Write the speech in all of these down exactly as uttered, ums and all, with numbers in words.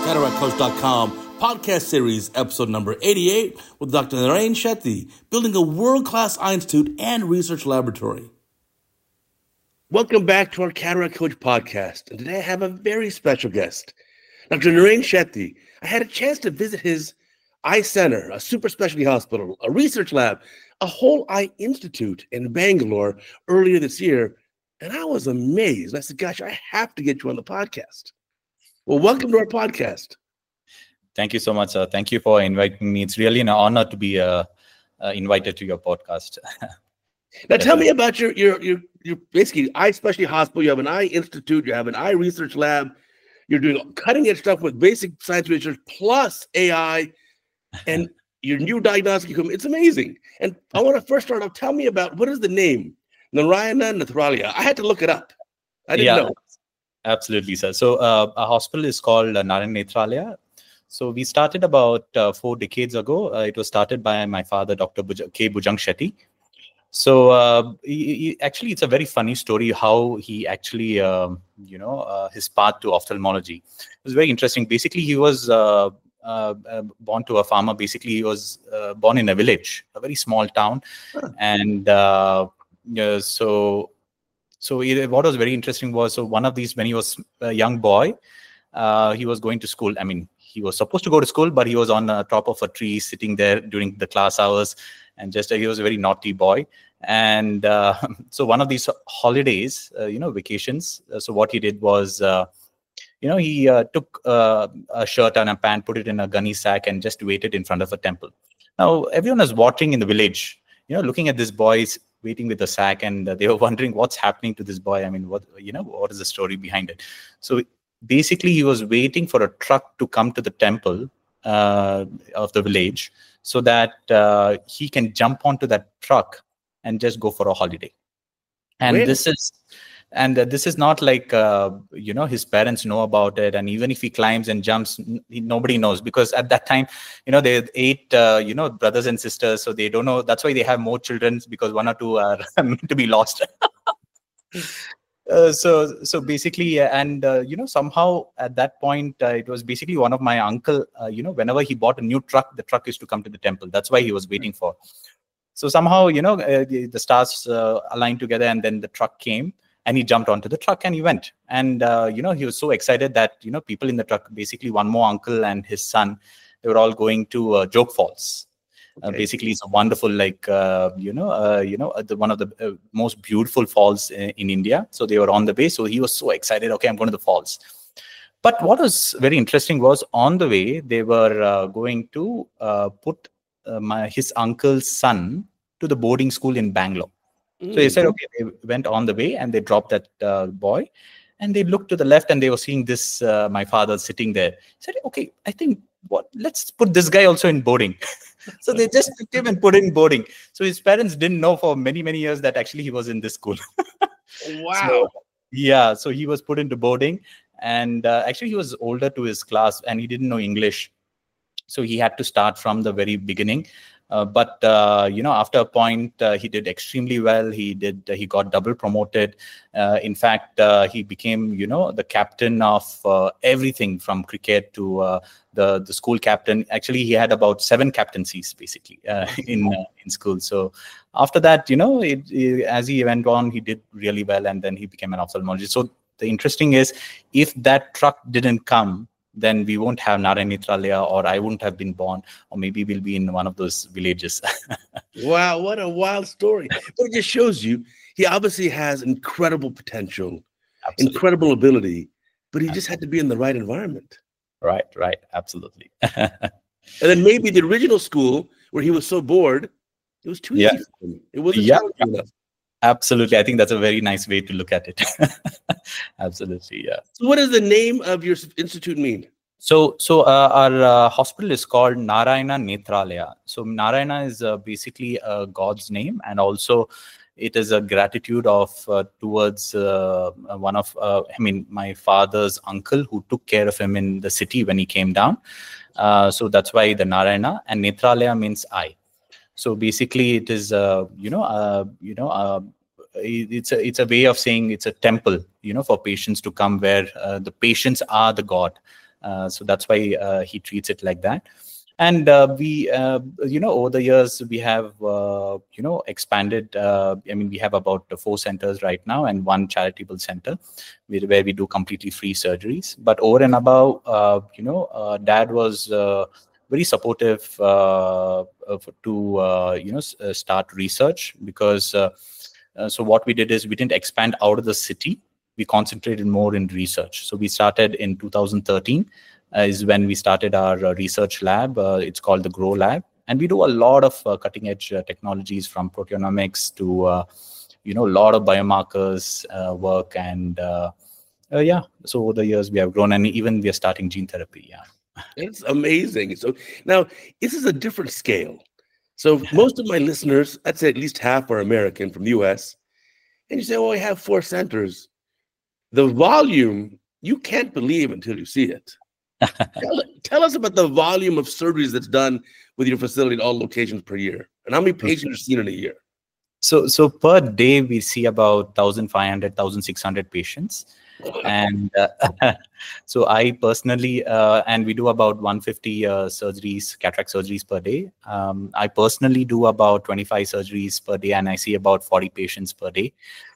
cataract coach dot com podcast series, episode number eighty-eight, with Doctor Narain Shetty, building a world-class eye institute and research laboratory. Welcome back to our Cataract Coach podcast, and today I have a very special guest, Doctor Narain Shetty. I had a chance to visit his eye center, a super specialty hospital, a research lab, a whole eye institute in Bangalore earlier this year, and I was amazed. I said, gosh, I have to get you on the podcast. Well, welcome to our podcast. Thank you so much, sir. Thank you for inviting me. It's really an honor to be uh, uh, invited to your podcast. Now, tell me about your, your, your, your basically eye specialty hospital. You have an eye institute. You have an eye research lab. You're doing cutting edge stuff with basic science research plus A I and your new diagnostic equipment. It's amazing. And I want to first start off, tell me about what is the name? Narayana Nethralaya. I had to look it up. I didn't yeah, know. Absolutely, sir. So uh, our hospital is called uh, Narayana Nethralaya. So we started about uh, four decades ago. Uh, it was started by my father, Doctor Buj- K. Bhujang Shetty. So uh, he, he, actually, it's a very funny story how he actually, um, you know, uh, his path to ophthalmology. It was very interesting. Basically, he was uh, uh, uh, born to a farmer. Basically, he was uh, born in a village, a very small town. Huh. And uh, yeah, so, so it, what was very interesting was, so one of these, when he was a young boy, uh, he was going to school. I mean, he was supposed to go to school, but he was on uh, top of a tree sitting there during the class hours. And just uh, he was a very naughty boy. And uh, so one of these holidays, uh, you know, vacations. Uh, so what he did was, uh, you know, he uh, took uh, a shirt and a pant, put it in a gunny sack and just waited in front of a temple. Now, everyone was watching in the village, you know, looking at this boy waiting with the sack, and uh, they were wondering what's happening to this boy. I mean, what, you know, what is the story behind it? So basically, he was waiting for a truck to come to the temple uh, of the village so that uh, he can jump onto that truck and just go for a holiday. And really? this is, and uh, this is not like, uh, you know, his parents know about it. And even if he climbs and jumps, n- nobody knows, because at that time, you know, they had eight, uh, you know, brothers and sisters. So they don't know. That's why they have more children, because one or two are meant to be lost. Uh, so, so basically, uh, and, uh, you know, somehow at that point, uh, it was basically one of my uncle, uh, you know, whenever he bought a new truck, the truck used to come to the temple. That's why he was waiting for. So somehow, you know, uh, the, the stars uh, aligned together, and then the truck came and he jumped onto the truck and he went. And, uh, you know, he was so excited that, you know, people in the truck, basically one more uncle and his son, they were all going to uh, Joke Falls. Okay. Uh, basically, it's a wonderful, like, uh, you know, uh, you know, uh, the, one of the uh, most beautiful falls in, in India. So they were on the way. So he was so excited. Okay, I'm going to the falls. But what was very interesting was on the way, they were uh, going to uh, put uh, my his uncle's son to the boarding school in Bangalore. Mm-hmm. So they said, okay, they went on the way and they dropped that uh, boy. And they looked to the left and they were seeing this, uh, my father sitting there. He said, okay, I think, what, let's put this guy also in boarding. So they just took him and put him in boarding. So his parents didn't know for many, many years that actually he was in this school. Wow. So, yeah. So he was put into boarding. And uh, actually he was older to his class and he didn't know English. So he had to start from the very beginning. Uh, but, uh, you know, after a point, uh, he did extremely well. He did, uh, he got double promoted. Uh, in fact, uh, he became, you know, the captain of uh, everything from cricket to uh, the, the school captain. Actually, he had about seven captaincies, basically, uh, in uh, in school. So after that, you know, it, it, as he went on, he did really well. And then he became an ophthalmologist. So the interesting is, if that truck didn't come, then we won't have Narayana Nethralaya, or I wouldn't have been born, or maybe we'll be in one of those villages. Wow, what a wild story. But it just shows you, he obviously has incredible potential, absolutely. Incredible ability, but he absolutely. Just had to be in the right environment. Right, right, absolutely. And then maybe the original school, where he was so bored, it was too yeah. easy for him. It wasn't yeah. challenging enough. Absolutely. I think that's a very nice way to look at it. Absolutely, yeah. So what does the name of your institute mean? So so uh, our uh, hospital is called Narayana Nethralaya. So Narayana is uh, basically uh, God's name, and also it is a gratitude of uh, towards uh, one of, uh, I mean, my father's uncle who took care of him in the city when he came down. Uh, so that's why the Narayana, and Nethralaya means eye. So basically, it is, uh, you know, uh, you know, uh, it's a it's a way of saying it's a temple, you know, for patients to come where uh, the patients are the God. Uh, so that's why uh, he treats it like that. And uh, we, uh, you know, over the years, we have, uh, you know, expanded. Uh, I mean, we have about four centers right now and one charitable center where, where we do completely free surgeries. But over and above, uh, you know, uh, Dad was uh, very supportive uh, of- to, uh, you know, s- uh, start research because, uh, uh, so what we did is we didn't expand out of the city. We concentrated more in research. So we started in two thousand thirteen uh, is when we started our uh, research lab. Uh, it's called the Grow Lab, and we do a lot of uh, cutting edge uh, technologies from proteomics to uh, you know a lot of biomarkers uh, work, and uh, uh, yeah. So over the years we have grown, and even we are starting gene therapy. Yeah, It's amazing. So now this is a different scale. So most of my listeners, I'd say at least half are American from the U S. And you say, oh, I have four centers. The volume, you can't believe until you see it. tell, tell us about the volume of surgeries that's done with your facility at all locations per year, and how many patients are seen in a year. So, so per day we see about one thousand five hundred, one thousand six hundred patients, and uh, so I personally, uh, and we do about one hundred fifty uh, surgeries, cataract surgeries per day. Um, I personally do about twenty-five surgeries per day, and I see about forty patients per day.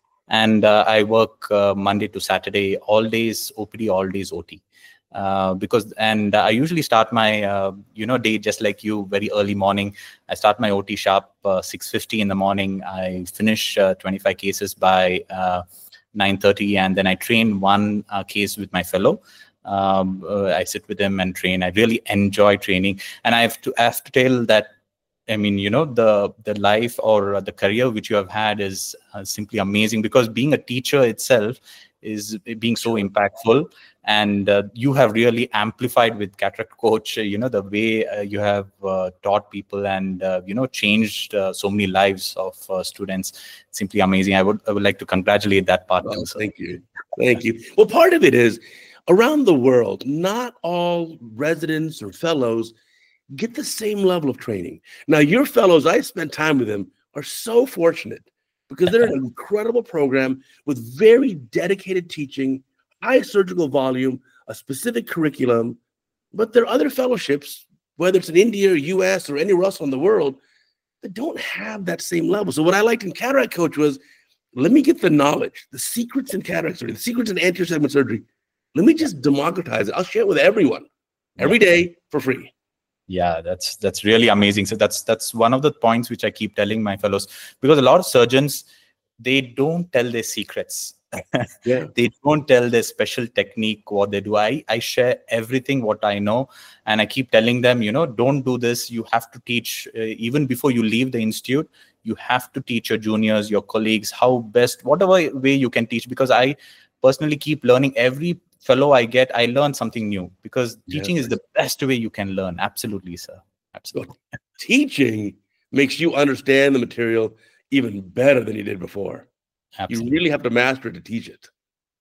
And uh, I work uh, Monday to Saturday, all days O P D, all days O T. Uh, because and I usually start my uh, you know day just like you, very early morning. I start my O T sharp uh, six fifty in the morning. I finish uh, twenty-five cases by uh, nine thirty, and then I train one uh, case with my fellow. Um, uh, I sit with him and train. I really enjoy training, and I have to I have to tell that. I mean, you know, the the life or the career which you have had is uh, simply amazing, because being a teacher itself is being so impactful, and uh, you have really amplified with Cataract Coach, uh, you know, the way uh, you have uh, taught people and, uh, you know, changed uh, so many lives of uh, students. Simply amazing. I would I would like to congratulate that part Oh, too. Sir. thank you. Thank you. Well, part of it is around the world, not all residents or fellows get the same level of training. Now, your fellows, I spent time with them, are so fortunate because they're an incredible program with very dedicated teaching, high surgical volume, a specific curriculum. But there are other fellowships, whether it's in India or U S or anywhere else in the world, that don't have that same level. So what I liked in Cataract Coach was, let me get the knowledge, the secrets in cataract surgery, the secrets in anterior segment surgery. Let me just democratize it. I'll share it with everyone every day for free. Yeah, that's that's really amazing. So that's that's one of the points which I keep telling my fellows, because a lot of surgeons, they don't tell their secrets. Yeah. They don't tell their special technique, what they do. I, I share everything what I know, and I keep telling them, you know, don't do this. You have to teach, uh, even before you leave the institute, you have to teach your juniors, your colleagues, how best, whatever way you can teach. Because I personally keep learning. Every fellow I get, I learn something new, because teaching Yes. is the best way you can learn. Absolutely, sir. Absolutely. Teaching makes you understand the material even better than you did before. Absolutely. You really have to master it to teach it.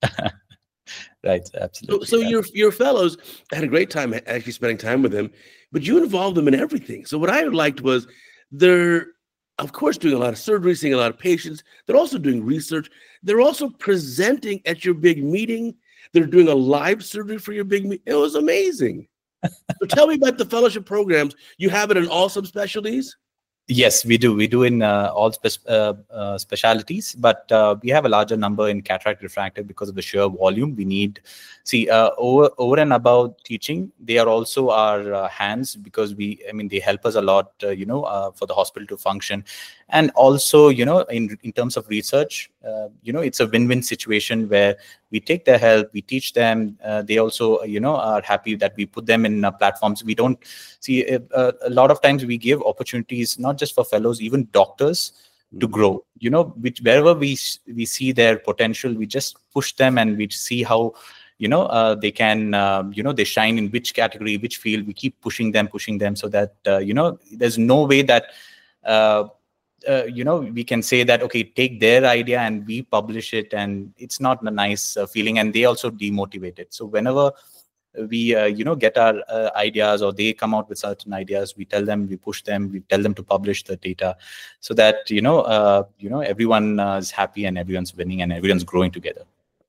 Right, absolutely. So, so your your fellows had a great time actually spending time with them, but you involved them in everything. So what I liked was they're, of course, doing a lot of surgery, seeing a lot of patients. They're also doing research. They're also presenting at your big meeting. They're doing a live surgery for your big meeting. It was amazing. So tell me about the fellowship programs. You have it in all subspecialties? Yes, we do. We do in uh, all spe- uh, uh, specialities, but uh, we have a larger number in cataract refractive because of the sheer volume we need. See, uh, over over and above teaching, they are also our uh, hands, because we, I mean, they help us a lot, uh, you know, uh, for the hospital to function, and also, you know, in in terms of research, uh, you know, it's a win-win situation where we take their help, we teach them. Uh, they also, you know, are happy that we put them in uh, platforms. We don't see uh, a lot of times we give opportunities not just for fellows, even doctors, to grow. You know, which wherever we we see their potential, we just push them, and we see how, you know, uh, they can, uh, you know, they shine in which category, which field. We keep pushing them, pushing them, so that uh, you know, there's no way that. Uh, Uh, you know, we can say that, okay, take their idea and we publish it, and it's not a nice uh, feeling, and they also demotivate it. So whenever we, uh, you know, get our uh, ideas, or they come out with certain ideas, we tell them, we push them, we tell them to publish the data, so that, you know, uh, you know, everyone uh, is happy, and everyone's winning, and everyone's growing together.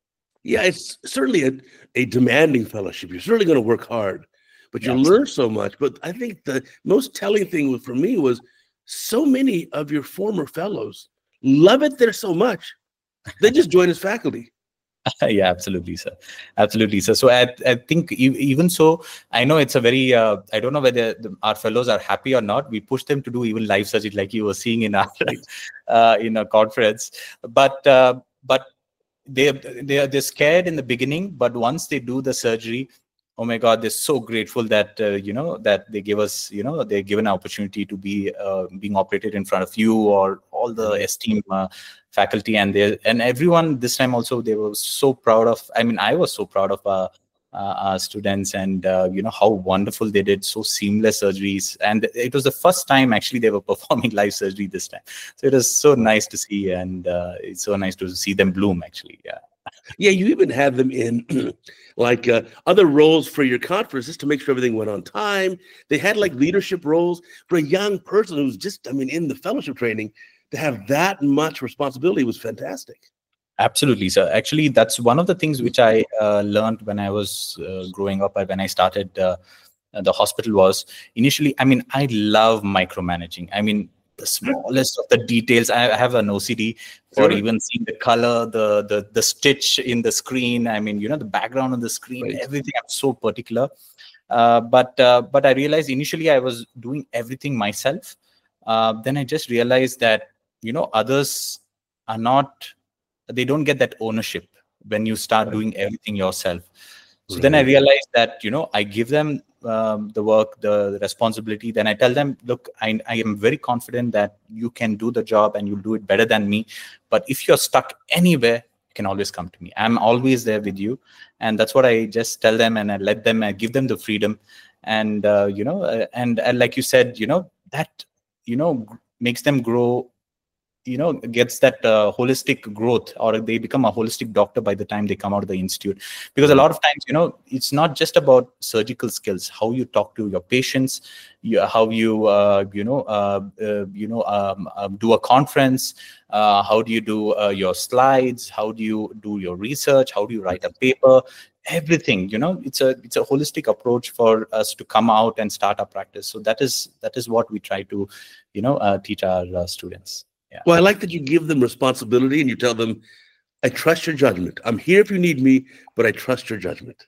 Yeah, it's certainly a, a demanding fellowship. You're certainly going to work hard, but you Yeah, learn so much. But I think the most telling thing for me was so many of your former fellows love it there so much. They just join as faculty. Yeah, absolutely, sir. Absolutely, sir. So I, I think e- even so, I know it's a very, uh, I don't know whether the, our fellows are happy or not. We push them to do even live surgery like you were seeing in our, Right. uh, in a conference. But, uh, but they, they are, they're scared in the beginning, but once they do the surgery, oh my God, they're so grateful that, uh, you know, that they give us, you know, they're given an opportunity to be uh, being operated in front of you or all the Right. esteemed uh, faculty. And they and everyone this time also, they were so proud of, I mean, I was so proud of uh, uh, our students and, uh, you know, how wonderful they did, so seamless surgeries. And it was the first time actually they were performing live surgery this time. So it was so nice to see, and uh, it's so nice to see them bloom actually. Yeah. Yeah, you even had them in like uh, other roles for your conferences to make sure everything went on time. They had like leadership roles for a young person who's just, I mean, in the fellowship training, to have that much responsibility was fantastic. Absolutely, sir. Actually, that's one of the things which I uh, learned when I was uh, growing up, or when I started uh, the hospital was initially, I mean, I love micromanaging. I mean, the smallest of the details. I have an O C D for Sure. even seeing the color, the, the the stitch in the screen. I mean, you know, the background on the screen, Right. everything. I'm so particular. Uh, but uh, but I realized initially I was doing everything myself. Uh, then I just realized that, you know, others are not, they don't get that ownership when you start Right. doing everything yourself. So Right. then I realized that, you know, I give them um, the work, the, the responsibility. Then I tell them, look, I, I am very confident that you can do the job and you'll do it better than me. But if you're stuck anywhere, you can always come to me. I'm always there with you. And that's what I just tell them, and I let them, I give them the freedom. And, uh, you know, uh, and, and like you said, you know, that, you know, makes them grow, you know, gets that uh, holistic growth, or they become a holistic doctor by the time they come out of the institute. Because a lot of times, you know, it's not just about surgical skills, how you talk to your patients, you, how you uh, you know uh, uh, you know um, uh, do a conference, uh, how do you do uh, your slides, how do you do your research, how do you write a paper, everything. You know, it's a it's a holistic approach for us to come out and start our practice. So that is that is what we try to, you know, uh, teach our uh, students. Yeah. Well, I like that you give them responsibility and you tell them, I trust your judgment. I'm here if you need me, but I trust your judgment.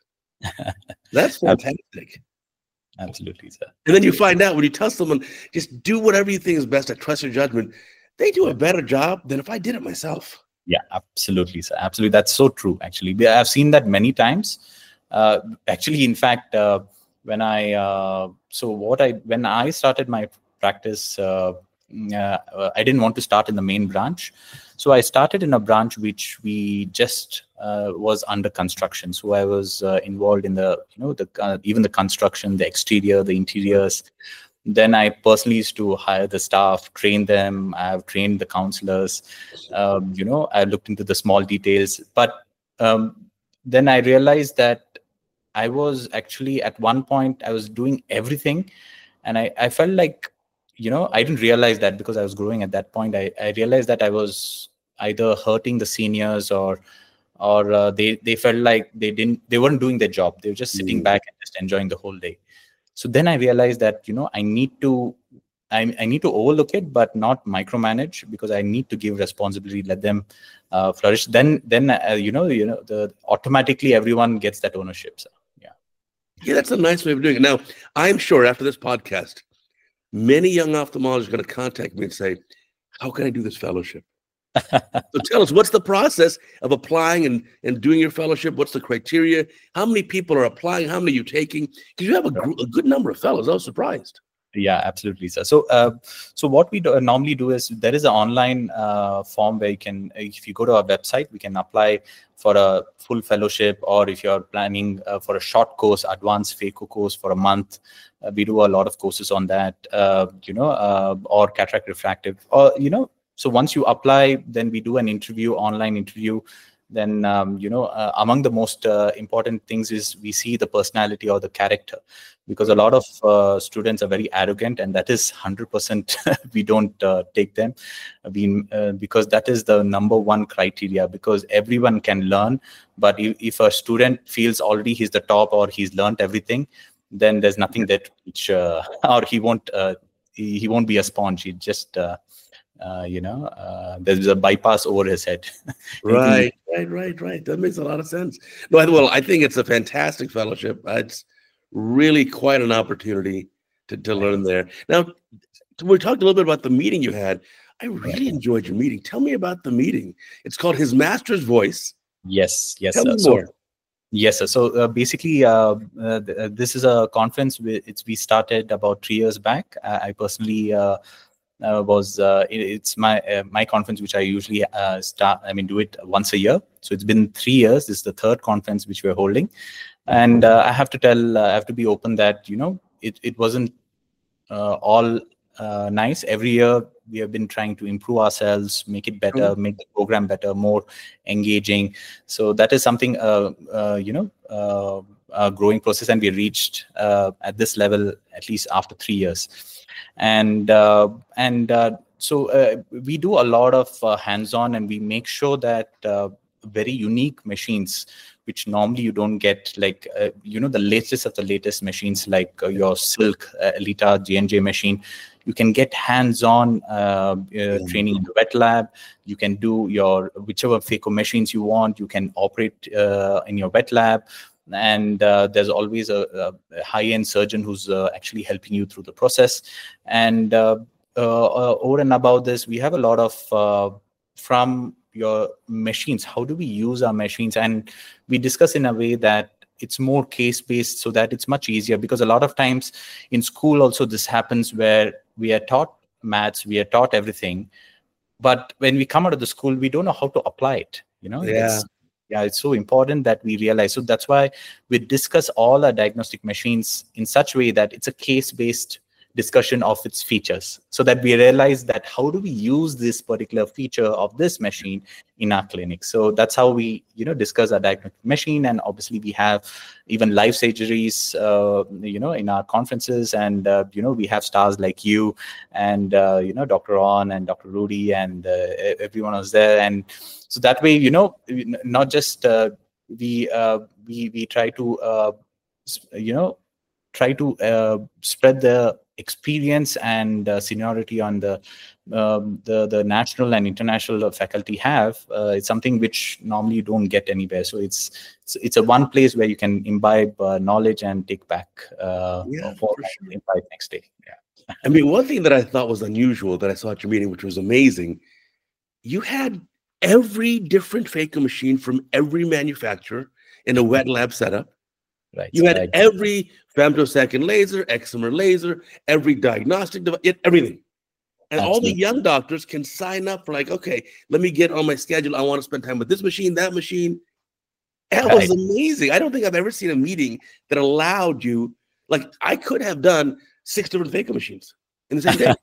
That's fantastic. Absolutely, sir. And then you find out when you tell someone, just do whatever you think is best, I trust your judgment, they do a better job than if I did it myself. Yeah, absolutely, sir. Absolutely. That's so true, actually. I've seen that many times. Uh, actually, in fact, uh, when I, uh, so what I, when I started my practice, uh, uh, I didn't want to start in the main branch. So I started in a branch which we just uh, was under construction. So I was uh, involved in the, you know, the uh, even the construction, the exterior, the interiors. Then I personally used to hire the staff, train them. I have trained the counselors. Um, you know, I looked into the small details. But um, then I realized that I was actually at one point, I was doing everything. And I, I felt like, you know, I didn't realize that because I was growing at that point. I, I realized that I was either hurting the seniors or or uh, they, they felt like they didn't, they weren't doing their job. They were just sitting Mm. back and just enjoying the whole day. So then I realized that, you know, I need to, I, I need to overlook it, but not micromanage, because I need to give responsibility, let them uh, flourish. Then, then uh, you know, you know, the automatically everyone gets that ownership. So, yeah. Yeah, that's a nice way of doing it. Now, I'm sure after this podcast, many young ophthalmologists are going to contact me and say, how can I do this fellowship? So tell us, what's the process of applying and, and doing your fellowship? What's the criteria? How many people are applying? How many are you taking? Because you have a, gr- a good number of fellows. I was surprised. Yeah, absolutely, sir. So, uh, so what we do, normally do is there is an online uh, form where you can, if you go to our website, we can apply for a full fellowship, or if you're planning uh, for a short course, advanced phaco course for a month. Uh, we do a lot of courses on that, uh, you know, uh, or cataract refractive, or, you know, so once you apply, then we do an interview, online interview. then um, you know uh, among the most uh, important things is we see the personality or the character, because a lot of uh, students are very arrogant, and that is one hundred percent we don't uh, take them we, uh, because that is the number one criteria, because everyone can learn. But if, if a student feels already he's the top or he's learned everything, then there's nothing that which uh, or he won't uh, he, he won't be a sponge. He just uh, uh, you know uh, there's a bypass over his head. Right, right, right, right. That makes a lot of sense. No, I, well, I think it's a fantastic fellowship. It's really quite an opportunity to, to learn there. Now, we talked a little bit about the meeting you had. I really enjoyed your meeting. Tell me about the meeting. It's called His Master's Voice. Yes, yes. Tell sir. me So, more. yes, sir. So uh, basically, uh, uh, th- uh, this is a conference. We, it's we started about three years back. I, I personally uh, uh, was. Uh, it, it's my uh, my conference, which I usually uh, start. I mean, do it once a year. So it's been three years. This is the third conference which we're holding, and uh, I have to tell. Uh, I have to be open that you know it it wasn't uh, all uh, nice. Every year we have been trying to improve ourselves, make it better, Mhm. make the program better, more engaging. So that is something uh, uh, you know uh, a growing process, and we reached uh, at this level at least after three years. And uh, and uh, so uh, we do a lot of uh, hands-on, and we make sure that uh, very unique machines which normally you don't get, like uh, you know the latest of the latest machines, like uh, your Silk uh, Elita J and J machine. You can get hands-on uh, uh, training in the wet lab. You can do your whichever phaco machines you want. You can operate uh, in your wet lab, and uh, there's always a, a high-end surgeon who's uh, actually helping you through the process. And uh, uh, uh, over and above this, we have a lot of uh, from your machines. How do we use our machines? And we discuss in a way that it's more case based, so that it's much easier, because a lot of times in school also this happens, where we are taught maths, we are taught everything, but when we come out of the school we don't know how to apply it. You know, Yeah. it's yeah it's so important that we realize. So that's why we discuss all our diagnostic machines in such a way that it's a case based discussion of its features, so that we realize that how do we use this particular feature of this machine in our clinic. So that's how we you know discuss our diagnostic machine. And obviously we have even live surgeries uh, you know in our conferences, and uh, you know we have stars like you and uh, you know Doctor On and Doctor Rudy, and uh, everyone was there. And so that way, you know not just uh, we uh, we we try to uh, you know try to uh, spread the experience and uh, seniority on the um, the the national and international faculty have. Uh, it's something which normally you don't get anywhere. So it's it's, it's a one place where you can imbibe uh, knowledge and take back uh, Yeah, for for sure. imbibe next day. Yeah. I mean, one thing that I thought was unusual that I saw at your meeting, which was amazing, you had every different phaco machine from every manufacturer in a wet lab setup. Right. You had Right. every femtosecond laser, excimer laser, every diagnostic device, everything. And all the Absolutely. young doctors can sign up for like, okay, let me get on my schedule. I want to spend time with this machine, that machine. That was Right. amazing. I don't think I've ever seen a meeting that allowed you, like I could have done six different phaco machines in the same day.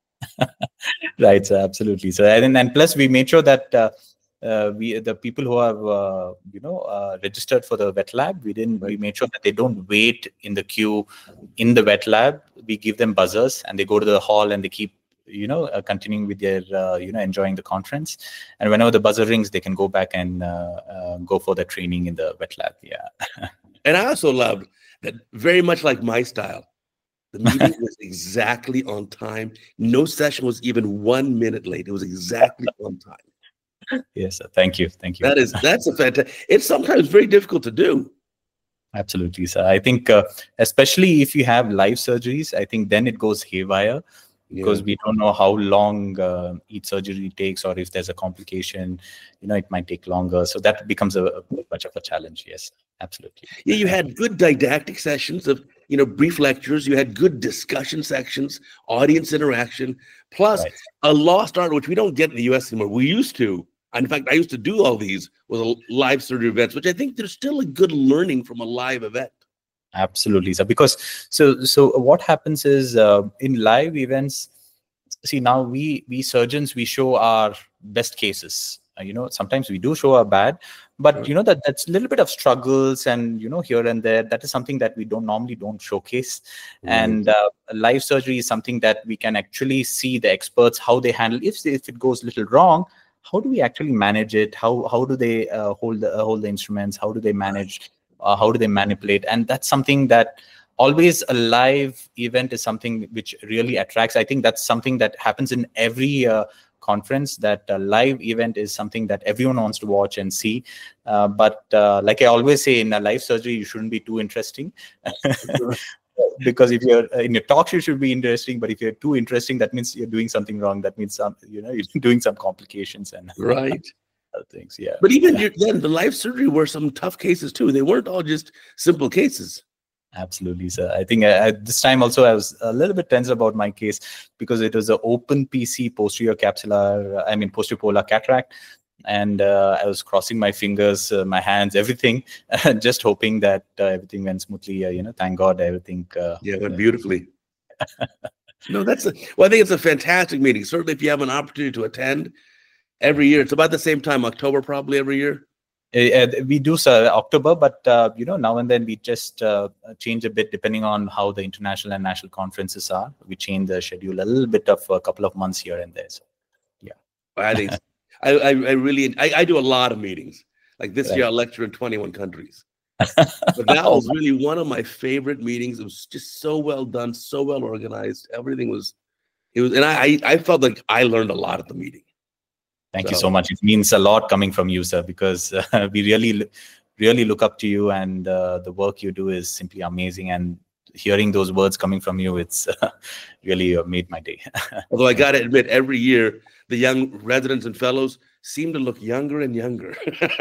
Right. So absolutely. So and and plus we made sure that uh, uh, we the people who have uh, you know uh, registered for the wet lab, we didn't we Right. made sure that they don't wait in the queue in the wet lab. We give them buzzers, and they go to the hall, and they keep you know uh, continuing with their uh, you know enjoying the conference. And whenever the buzzer rings, they can go back and uh, uh, go for the training in the wet lab. Yeah. And I also loved that, very much like my style, the meeting was exactly on time. No session was even one minute late. It was exactly on time. Yes. Sir. Thank you. Thank you. That is, that's a fantastic, it's sometimes very difficult to do. Absolutely, sir. I think uh, especially if you have live surgeries, I think then it goes haywire, because Yeah. we don't know how long uh, each surgery takes, or if there's a complication, you know, it might take longer. So that becomes a, a much of a challenge. Yes, absolutely. Yeah, you had good didactic sessions of, you know, brief lectures. You had good discussion sections, audience interaction, plus Right. a lost art, which we don't get in the U S anymore. We used to. In fact, I used to do all these with a live surgery events, which I think there's still a good learning from a live event. Absolutely, sir. Because so so what happens is uh, in live events, see now we we surgeons we show our best cases. Uh, you know, sometimes we do show our bad, but Right. you know that that's a little bit of struggles and you know here and there. That is something that we don't normally don't showcase. Right. And uh, live surgery is something that we can actually see the experts how they handle. If if it goes a little wrong, how do we actually manage it? How how do they uh, hold the uh, hold the instruments? How do they manage? Uh, how do they manipulate? And that's something that always a live event is something which really attracts. I think that's something that happens in every uh, conference, that a live event is something that everyone wants to watch and see. Uh, but uh, like I always say, in a live surgery, you shouldn't be too interesting. Because if you're in your talks, you should be interesting. But if you're too interesting, that means you're doing something wrong. That means some, you know, you're doing some complications and Right. other things. Yeah. But even your, then, the live surgery were some tough cases too. They weren't all just simple cases. Absolutely, sir. I think uh, at this time also I was a little bit tense about my case because it was an open P C, posterior capsular, I mean posterior polar cataract, and uh, I was crossing my fingers, uh, my hands, everything, just hoping that uh, everything went smoothly. Uh, you know, thank God everything. Uh, Yeah, it went beautifully. No, that's a, well, I think it's a fantastic meeting. Certainly, if you have an opportunity to attend every year, it's about the same time, October, probably every year. Uh, we do sir, October, but uh, you know now and then we just uh, change a bit depending on how the international and national conferences are. We change the schedule a little bit of a couple of months here and there. So, yeah, I think I, I, I really I, I do a lot of meetings. Like this right. year, I lecture in twenty-one countries. But that was really one of my favorite meetings. It was just so well done, so well organized. Everything was it was, and I I felt like I learned a lot at the meeting. Thank so. you so much. It means a lot coming from you, sir, because uh, we really, really look up to you, and uh, the work you do is simply amazing. And hearing those words coming from you, it's uh, really uh, made my day. Although I got to admit, every year the young residents and fellows seem to look younger and younger.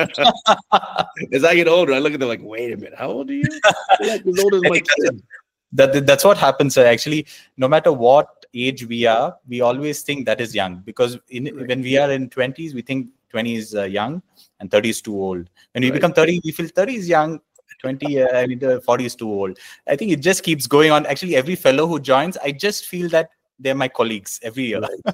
As I get older, I look at them like, wait a minute, how old are you? You're like as old as my kid. That, that's what happens, sir. Actually, no matter what age we are, we always think that is young, because in, right. when we are in twenties, we think twenty is uh, young and thirty is too old. When we right. become thirty, we feel thirty is young, twenty, uh, I mean, uh, forty is too old. I think it just keeps going on. Actually, every fellow who joins, I just feel that they're my colleagues every year. Right.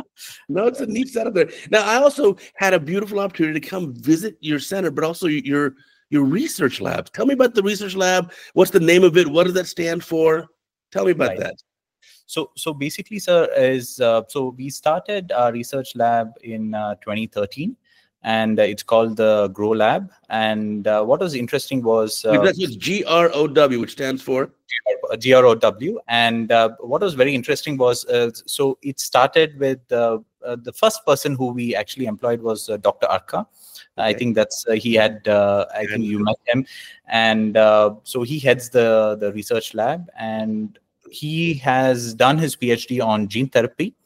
No, it's a neat setup there. Now, I also had a beautiful opportunity to come visit your center, but also your your research lab. Tell me about the research lab. What's the name of it? What does that stand for? Tell me about right. that. So, so basically, sir, is uh, so we started our research lab in uh, twenty thirteen, and uh, it's called the Grow Lab. And uh, what was interesting was uh, that's G R O W, which stands for G R O W. And uh, what was very interesting was uh, so it started with uh, uh, the first person who we actually employed was uh, Doctor Arka. Okay. I think that's uh, he had. Uh, I think you met him, and uh, so he heads the the research lab, and he has done his PhD on gene therapy.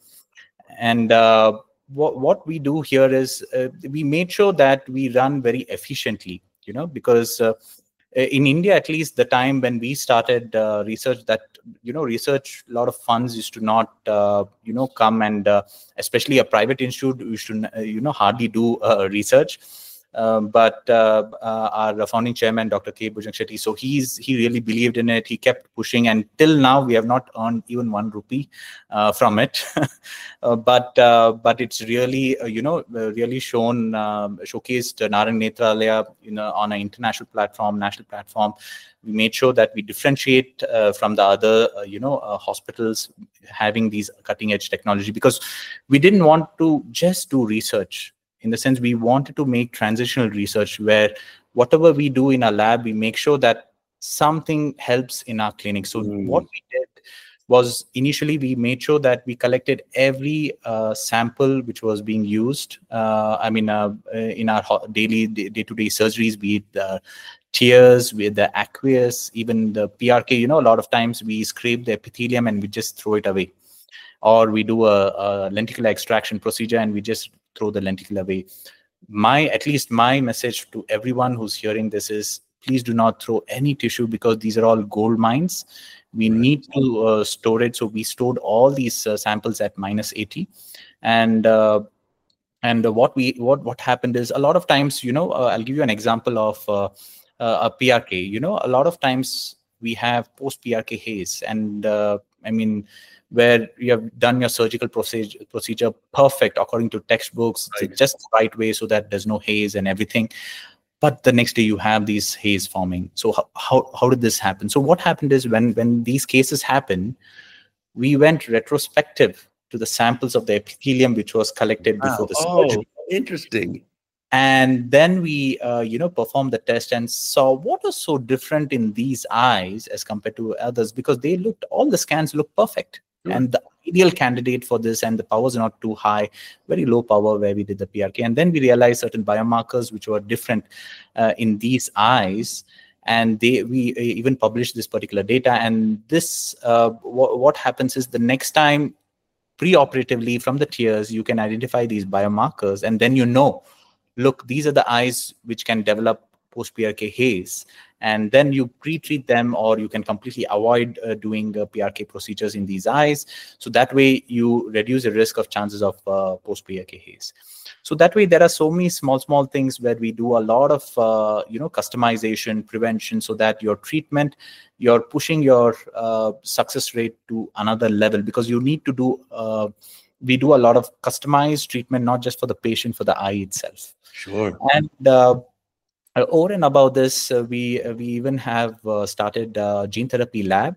And uh, what what we do here is uh, we made sure that we run very efficiently. You know, because uh, in India, at least the time when we started uh, research, that you know, research, a lot of funds used to not uh, you know come, and uh, especially a private institute used to uh, you know hardly do uh, research. Um, but uh, uh, our founding chairman, Doctor K. Bhujang Shetty, so he's he really believed in it. He kept pushing, and till now we have not earned even one rupee uh, from it. uh, but uh, but it's really uh, you know really shown uh, showcased uh, Narang Nethralaya you know on an international platform, national platform. We made sure that we differentiate uh, from the other uh, you know uh, hospitals having these cutting edge technology, because we didn't want to just do research. In the sense, we wanted to make transitional research where whatever we do in our lab, we make sure that something helps in our clinic. So mm. what we did was initially we made sure that we collected every uh, sample which was being used. Uh, I mean, uh, in our daily day-to-day surgeries, be it the tears, with the aqueous, even the P R K. You know, a lot of times we scrape the epithelium and we just throw it away. Or we do a, a lenticular extraction procedure and we just throw the lenticle away. My, at least my message to everyone who's hearing this is, please do not throw any tissue, because these are all gold mines. We right. need to uh, store it. So we stored all these uh, samples at minus eighty. And uh, and what we what what happened is, a lot of times, you know, uh, I'll give you an example of uh, uh, a P R K. You know, a lot of times we have post-P R K haze, and uh, I mean, where you have done your surgical procedure, procedure perfect according to textbooks, Right. just the right way so that there's no haze and everything. But the next day you have these haze forming. So how, how, how did this happen? So what happened is when, when these cases happen, we went retrospective to the samples of the epithelium which was collected Wow. before the Oh, surgery. interesting. And then we, uh, you know, performed the test and saw what was so different in these eyes as compared to others, because they looked, all the scans looked perfect. Sure. And the ideal candidate for this, and the powers are not too high, very low power where we did the P R K. And then we realized certain biomarkers which were different uh, in these eyes. And they we even published this particular data. And this, uh, w- what happens is the next time, pre-operatively from the tears, you can identify these biomarkers, and then you know, look, these are the eyes which can develop post-P R K haze. And then you pre-treat them, or you can completely avoid uh, doing uh, P R K procedures in these eyes. So that way you reduce the risk of chances of uh, post-P R K haze. So that way there are so many small, small things where we do a lot of, uh, you know, customization, prevention, so that your treatment, you're pushing your uh, success rate to another level, because you need to do, uh, we do a lot of customized treatment, not just for the patient, for the eye itself. Sure. And uh, over and above this, uh, we uh, we even have uh, started a gene therapy lab.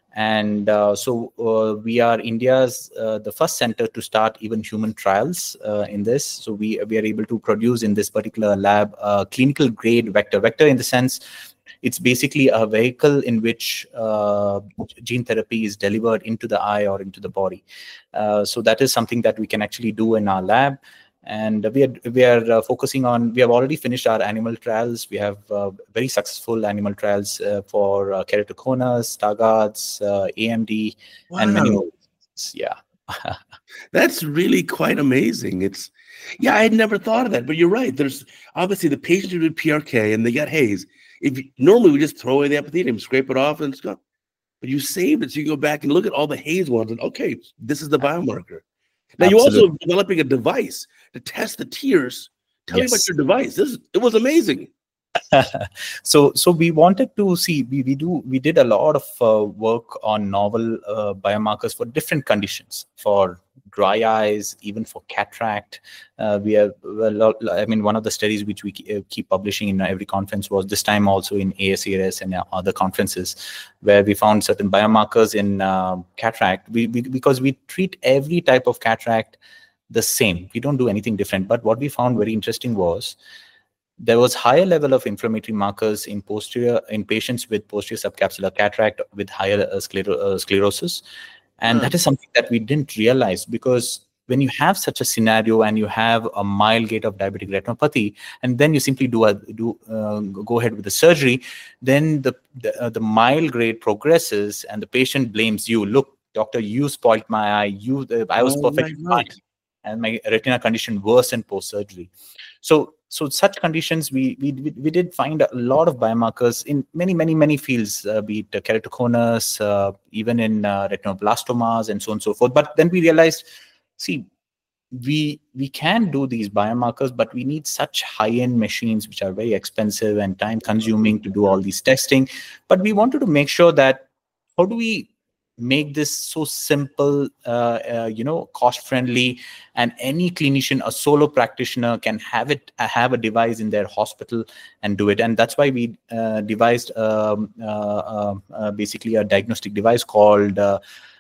And uh, so uh, we are India's uh, the first center to start even human trials uh, in this. So we we are able to produce in this particular lab uh, clinical grade vector. Vector in the sense, it's basically a vehicle in which uh, gene therapy is delivered into the eye or into the body. Uh, so that is something that we can actually do in our lab. And we are we are uh, focusing on. We have already finished our animal trials. We have uh, very successful animal trials uh, for uh, keratoconus, Stargardt's, uh, A M D, Wow. and many more. Yeah, That's really quite amazing. It's, yeah, I had never thought of that, but you're right. There's obviously the patients who did P R K and they got haze. If you, normally we just throw away the epithelium, scrape it off, and it's gone. But you saved it, so you go back and look at all the haze ones, and okay, this is the biomarker. Now, you also absolutely. developing a device to test the tears. Tell me about Yes. your device. This it was amazing. so so we wanted to see, we, we do we did a lot of uh, work on novel uh, biomarkers for different conditions, for dry eyes, even for cataract. Uh, we have, well, I mean, one of the studies which we keep publishing in every conference was this time also in A S A R S and other conferences, where we found certain biomarkers in uh, cataract. We, we because we treat every type of cataract the same. We don't do anything different. But what we found very interesting was there was higher level of inflammatory markers in posterior in patients with posterior subcapsular cataract with higher uh, scler- uh, sclerosis. And Huh. that is something that we didn't realize, because when you have such a scenario and you have a mild gait of diabetic retinopathy, and then you simply do a do uh, go ahead with the surgery, then the the, uh, the mild grade progresses and the patient blames you. Look, doctor, you spoiled my eye. You, uh, I was Oh, perfectly right, right. fine, and my retina condition worsened post surgery. So, so such conditions, we, we we did find a lot of biomarkers in many, many, many fields, uh, be it uh, keratoconus, uh, even in uh, retinoblastomas, and so on and so forth. But then we realized, see, we we can do these biomarkers, but we need such high-end machines which are very expensive and time-consuming to do all these testing. But we wanted to make sure that, how do we make this so simple, uh, uh, you know, cost-friendly, and any clinician, a solo practitioner, can have it, uh, have a device in their hospital and do it. And that's why we uh, devised um, uh, uh, uh, basically a diagnostic device called uh,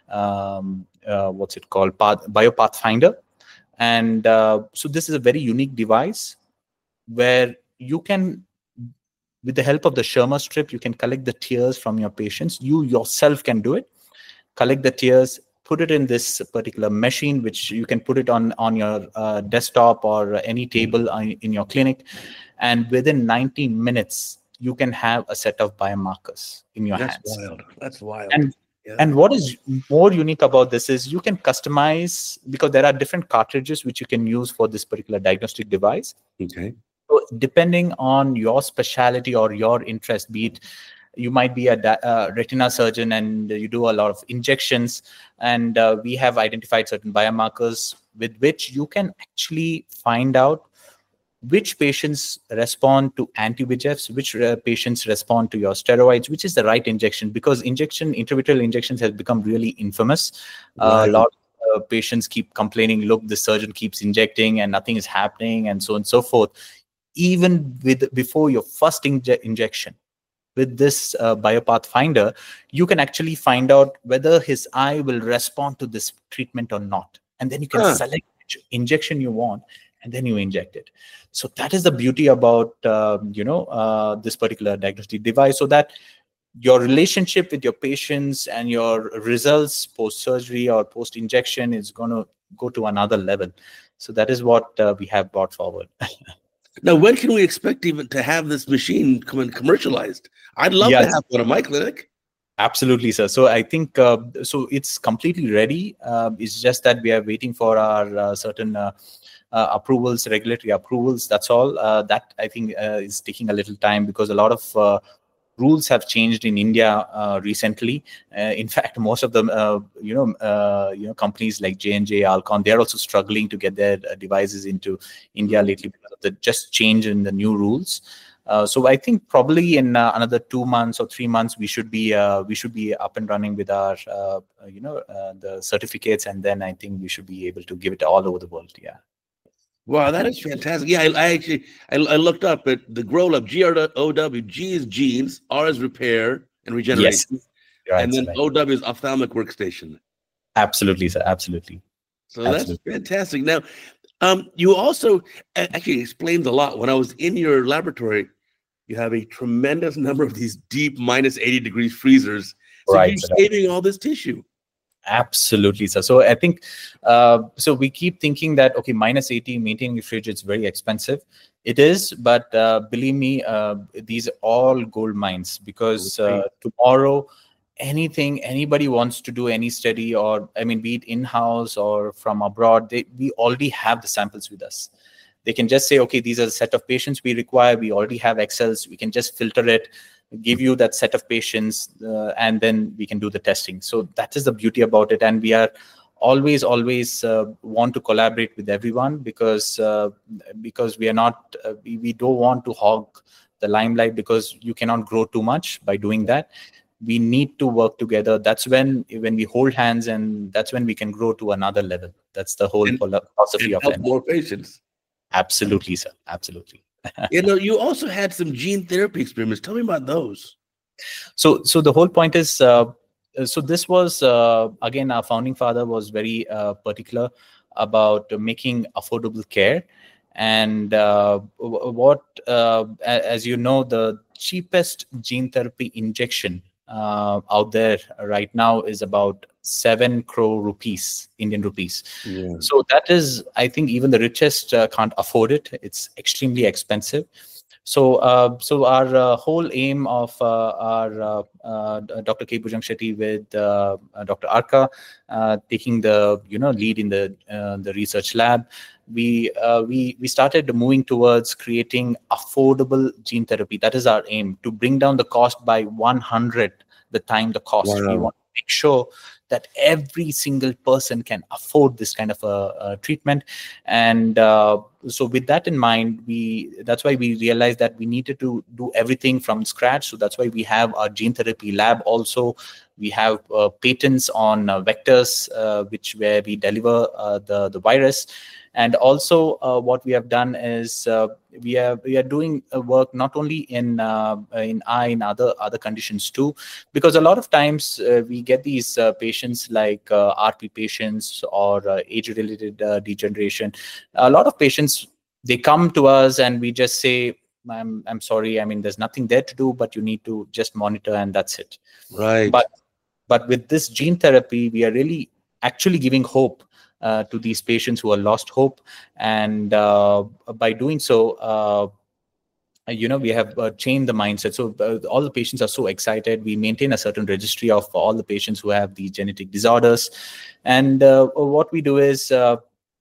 um, uh, what's it called, Path, BioPathfinder. And uh, so this is a very unique device where you can, with the help of the Schirmer strip, you can collect the tears from your patients. You yourself can do it. Collect the tears, put it in this particular machine, which you can put it on, on your uh, desktop or any table in your clinic. And within ninety minutes, you can have a set of biomarkers in your That's hands. wild. That's wild. And, Yeah. and what is more unique about this is you can customize, because there are different cartridges which you can use for this particular diagnostic device. Okay. So depending on your specialty or your interest, be it you might be a uh, retina surgeon and you do a lot of injections, and uh, we have identified certain biomarkers with which you can actually find out which patients respond to anti-V E G Fs, which uh, patients respond to your steroids, which is the right injection, because injection, intravitreal injections has become really infamous. Uh, Right. a lot of uh, patients keep complaining, look, the surgeon keeps injecting and nothing is happening, and so on and so forth. Even with before your first inje- injection, with this uh, Biopath Finder, you can actually find out whether his eye will respond to this treatment or not. And then you can Huh. select which injection you want, and then you inject it. So that is the beauty about uh, you know uh, this particular diagnostic device, so that your relationship with your patients and your results post-surgery or post-injection is going to go to another level. So that is what uh, we have brought forward. Now, when can we expect even to have this machine come and commercialized? I'd love to Yes. have one in my clinic. Absolutely, sir. So I think uh, so it's completely ready. Uh, it's just that we are waiting for our uh, certain uh, uh, approvals, regulatory approvals. That's all. Uh, that I think uh, is taking a little time, because a lot of uh, rules have changed in India uh, recently. Uh, in fact, most of them, uh, you know, uh, you know, companies like J and J, Alcon, they're also struggling to get their uh, devices into India lately because of the just change in the new rules. Uh, so I think probably in uh, another two months or three months we should be uh, we should be up and running with our uh, you know uh, the certificates, and then I think we should be able to give it all over the world. Yeah. Wow, that is fantastic. Yeah, I, I actually I, I looked up at the GROW-Lab, G R O W. G is genes, R is repair and regeneration, Yes. Right, and then right. O W is ophthalmic workstation. Absolutely, sir. Absolutely. So Absolutely. that's fantastic. Now, um, you also actually explained a lot. When I was in your laboratory, you have a tremendous number of these deep minus eighty degrees freezers. So Right, you're sir. saving all this tissue. Absolutely, sir. So I think, uh, so we keep thinking that, okay, minus eighty, maintaining the fridge, it's very expensive. It is, but uh, believe me, uh, these are all gold mines, because uh, tomorrow, anything, anybody wants to do any study, or, I mean, be it in-house or from abroad, they, we already have the samples with us. They can just say, okay, these are the set of patients we require. We already have Excels. We can just filter it, give you that set of patients, uh, and then we can do the testing. So that is the beauty about it. And we are always, always uh, want to collaborate with everyone, because uh, because we are not, uh, we, we don't want to hog the limelight, because you cannot grow too much by doing that. We need to work together. That's when when we hold hands, and that's when we can grow to another level. That's the whole And, philosophy and of help it. more patients. Absolutely, sir. Absolutely. You know, you also had some gene therapy experiments. Tell me about those. So, so the whole point is, uh, so this was uh, again, our founding father was very uh, particular about making affordable care, and uh, what, uh, as you know, the cheapest gene therapy injection uh, out there right now is about seven crore rupees, Indian rupees. Yeah. So that is, I think, even the richest uh, can't afford it. It's extremely expensive. So, uh, so our uh, whole aim of uh, our uh, uh, Doctor K. Bhujang Shetty with uh, uh, Doctor Arka uh, taking the you know lead in the uh, the research lab, we uh, we we started moving towards creating affordable gene therapy. That is our aim, to bring down the cost by one hundred the time the cost. Wow. We want to make sure that every single person can afford this kind of a, a treatment. And uh, so with that in mind, we that's why we realized that we needed to do everything from scratch. So that's why we have our gene therapy lab also. We have uh, patents on uh, vectors, uh, which where we deliver uh, the, the virus. And also uh, what we have done is uh, we are we are doing uh, work not only in uh, in eye, in other other conditions too, because a lot of times uh, we get these uh, patients like uh, R P patients or uh, age-related uh, degeneration. A lot of patients, they come to us and we just say, I'm I'm sorry, I mean, there's nothing there to do, but you need to just monitor, and that's it. Right. But but with this gene therapy, we are really actually giving hope uh, to these patients who are lost hope, and uh, by doing so, uh, you know, we have uh, changed the mindset. So uh, all the patients are so excited. We maintain a certain registry of all the patients who have these genetic disorders, and uh, what we do is. Uh,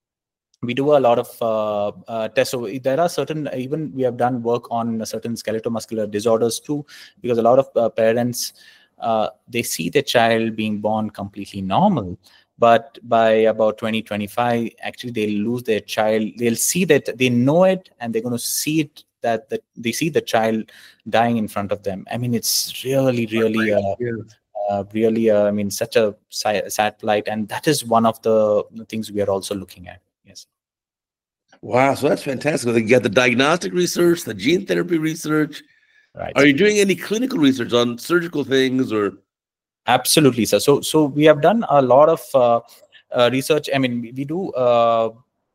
we do a lot of uh, uh, tests. So there are certain, even we have done work on certain skeletal-muscular disorders too, because a lot of uh, parents, uh, they see their child being born completely normal, But by about twenty twenty-five, actually they'll lose their child. They'll see that, they know it, and they're going to see it, that, that they see the child dying in front of them. I mean, it's really, really, uh, Yeah. uh, really, uh, I mean, such a si- sad plight. And that is one of the things we are also looking at. Yes. Wow, so that's fantastic. You got the diagnostic research, the gene therapy research. Right. Are you doing any clinical research on surgical things or? Absolutely, sir. So, so we have done a lot of uh, uh, research. I mean, we, we do uh,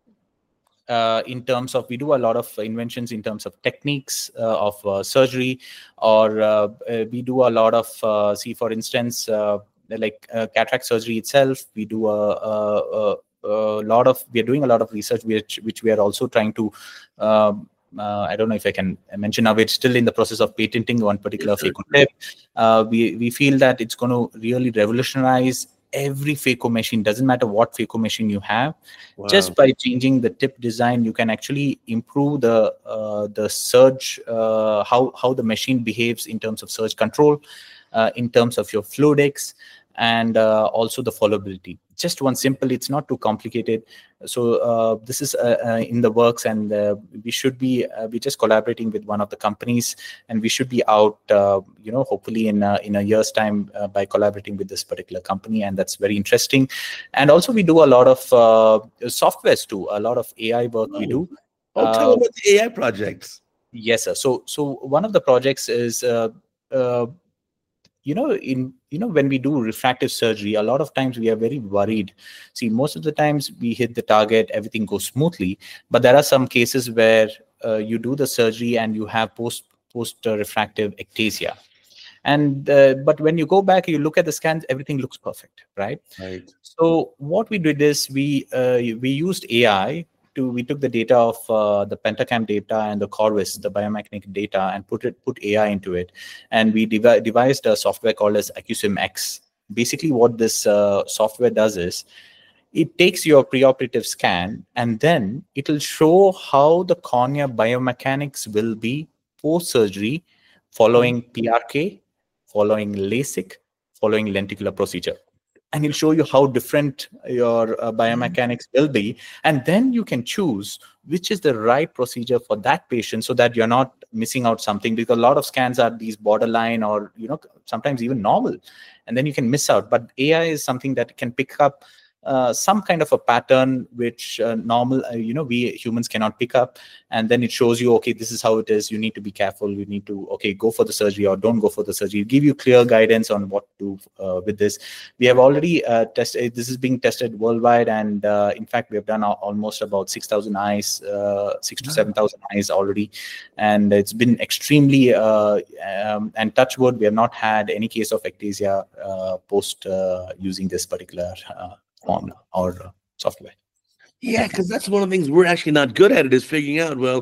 uh, in terms of, we do a lot of inventions in terms of techniques uh, of uh, surgery, or uh, uh, we do a lot of, uh, see, for instance, uh, like uh, cataract surgery itself. We do a, a, a, a lot of, we are doing a lot of research, which which we are also trying to. Um, Uh, I don't know if I can mention now. We're still in the process of patenting one particular Yes, sir. phaco tip. Uh, we we feel that it's going to really revolutionize every phaco machine. Doesn't matter what phaco machine you have. Wow. Just by changing the tip design, you can actually improve the uh, the surge, uh, how how the machine behaves in terms of surge control, uh, in terms of your fluidics, and uh, also the followability. Just one simple, it's not too complicated. So uh, this is uh, uh, in the works, and uh, we should be, uh, we're just collaborating with one of the companies, and we should be out, uh, you know, hopefully in, uh, in a year's time uh, by collaborating with this particular company. And that's very interesting. And also we do a lot of uh, softwares too, a lot of A I work Oh. we do. Oh, tell Uh, them about the A I projects. Yes, sir. So, so one of the projects is, uh, uh, you know, in, you know, when we do refractive surgery, a lot of times we are very worried. See, most of the times we hit the target, everything goes smoothly, but there are some cases where uh, you do the surgery and you have post post uh, refractive ectasia. And uh, but when you go back, you look at the scans, everything looks perfect, right? Right. So what we did is we uh, we used A I. To, we took the data of uh, the Pentacam data and the Corvus, the biomechanic data, and put it put A I into it, and we devi- devised a software called as AccuSim X. Basically, what this uh, software does is it takes your preoperative scan, and then it will show how the cornea biomechanics will be post surgery, following P R K, following LASIK, following lenticular procedure. And he'll show you how different your uh, biomechanics will be. And then you can choose which is the right procedure for that patient, so that you're not missing out something, because a lot of scans are these borderline, or, you know, sometimes even normal, and then you can miss out. But A I is something that can pick up uh, some kind of a pattern which uh, normal, uh, you know, we humans cannot pick up. And then it shows you, okay, this is how it is. You need to be careful. You need to, okay, go for the surgery or don't go for the surgery. Give you clear guidance on what to do uh, with this. We have already uh, tested, this is being tested worldwide. And uh, in fact, we have done almost about six thousand eyes, uh, six to seven thousand eyes already. And it's been extremely, uh, um, and touch wood, we have not had any case of ectasia uh, post uh, using this particular uh, form or uh, software. Yeah, because that's one of the things we're actually not good at, it is figuring out, well,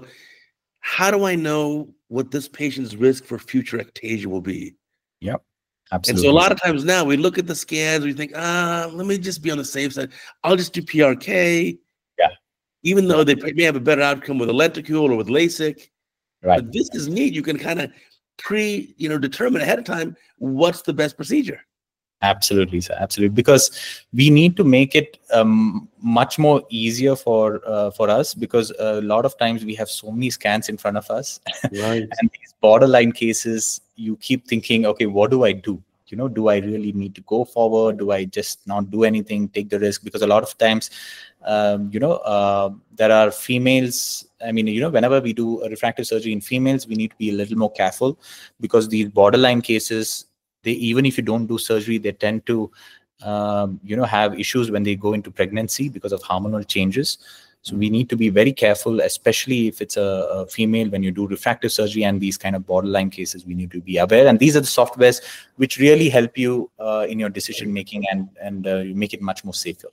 how do I know what this patient's risk for future ectasia will be? Yep, absolutely. And so a lot of times now we look at the scans, we think, ah, let me just be on the safe side. I'll just do P R K. Yeah. Even though they may have a better outcome with a lenticule or with LASIK. Right. But this is neat. You can kind of pre, you know, determine ahead of time what's the best procedure. Absolutely, sir. Absolutely, because we need to make it um, much more easier for uh, for us, because a lot of times we have so many scans in front of us, right? And these borderline cases, you keep thinking, okay, what do I do? You know, do I really need to go forward? Do I just not do anything, take the risk? Because a lot of times, um, you know, uh, there are females. I mean, you know, whenever we do a refractive surgery in females, we need to be a little more careful, because these borderline cases, they, even if you don't do surgery, they tend to, um, you know, have issues when they go into pregnancy because of hormonal changes. So we need to be very careful, especially if it's a, a female, when you do refractive surgery and these kind of borderline cases, we need to be aware. And these are the softwares which really help you uh, in your decision making, and and uh, you make it much more safer.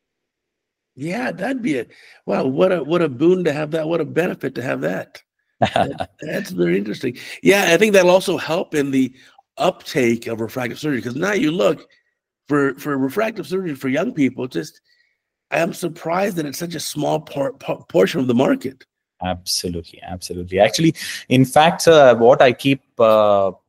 Yeah, that'd be a wow. What a what a boon to have that. What a benefit to have that. that that's very interesting. Yeah, I think that'll also help in the uptake of refractive surgery, because now you look for for refractive surgery for young people. Just I am surprised that it's such a small por- por- portion of the market. Absolutely, absolutely. Actually, in fact, uh, what I keep uh,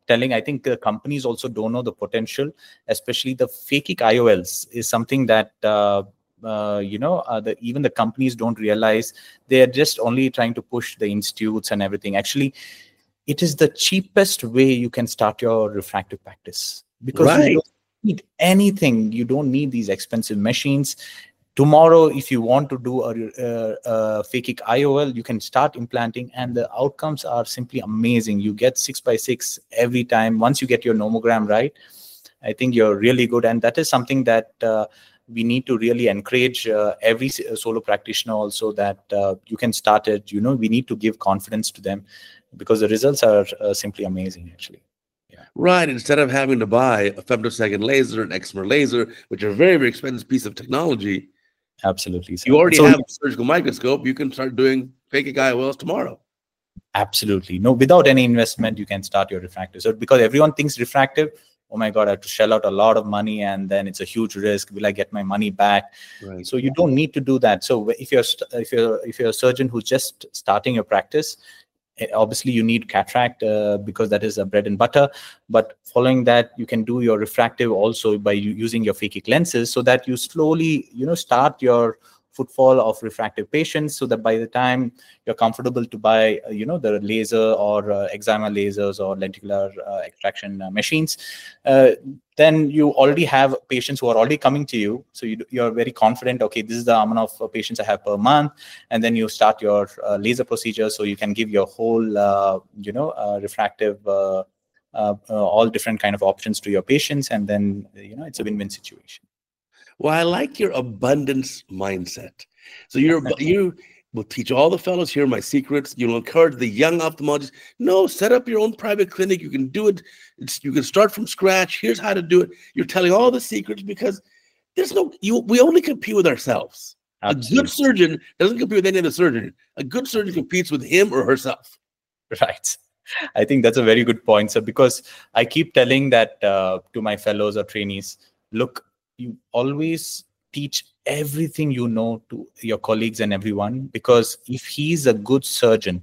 telling, I think uh, companies also don't know the potential, especially the phakic I O Ls is something that, uh, uh, you know, uh, the, even the companies don't realize. They're just only trying to push the institutes and everything. Actually, it is the cheapest way you can start your refractive practice, because Right. you don't need anything. You don't need these expensive machines. Tomorrow, if you want to do a, a, a phakic I O L, you can start implanting, and the outcomes are simply amazing. You get six by six every time. Once you get your nomogram right, I think you're really good. And that is something that uh, we need to really encourage uh, every solo practitioner also, that uh, you can start it. You know, we need to give confidence to them, because the results are uh, simply amazing, actually. Right. Instead of having to buy a femtosecond laser, an excimer laser, which are a very, very expensive piece of technology. Absolutely. You already so, have a surgical microscope. You can start doing phakic I O Ls tomorrow. Absolutely. No, without any investment, you can start your refractive. So because everyone thinks refractive, oh my God, I have to shell out a lot of money, and then it's a huge risk. Will I get my money back? Right. So you don't need to do that. So if you're if you're if you're a surgeon who's just starting your practice, obviously you need cataract uh, because that is a bread and butter. But following that, you can do your refractive also by using your phakic lenses, so that you slowly, you know, start your footfall of refractive patients, so that by the time you're comfortable to buy, uh, you know, the laser or uh, excimer lasers or lenticular uh, extraction uh, machines, uh, then you already have patients who are already coming to you. So you, you're very confident, okay, this is the amount of uh, patients I have per month. And then you start your uh, laser procedure, so you can give your whole, uh, you know, uh, refractive, uh, uh, uh, all different kind of options to your patients. And then, you know, it's a win-win situation. Well, I like your abundance mindset. So you're you will teach all the fellows here my secrets. You'll encourage the young ophthalmologists. No, set up your own private clinic. You can do it. It's, you can start from scratch. Here's how to do it. You're telling all the secrets, because there's no you. We only compete with ourselves. Absolutely. A good surgeon doesn't compete with any other surgeon. A good surgeon competes with him or herself. Right. I think that's a very good point, sir, because I keep telling that uh, to my fellows or trainees, look, you always teach everything you know to your colleagues and everyone, because if he's a good surgeon,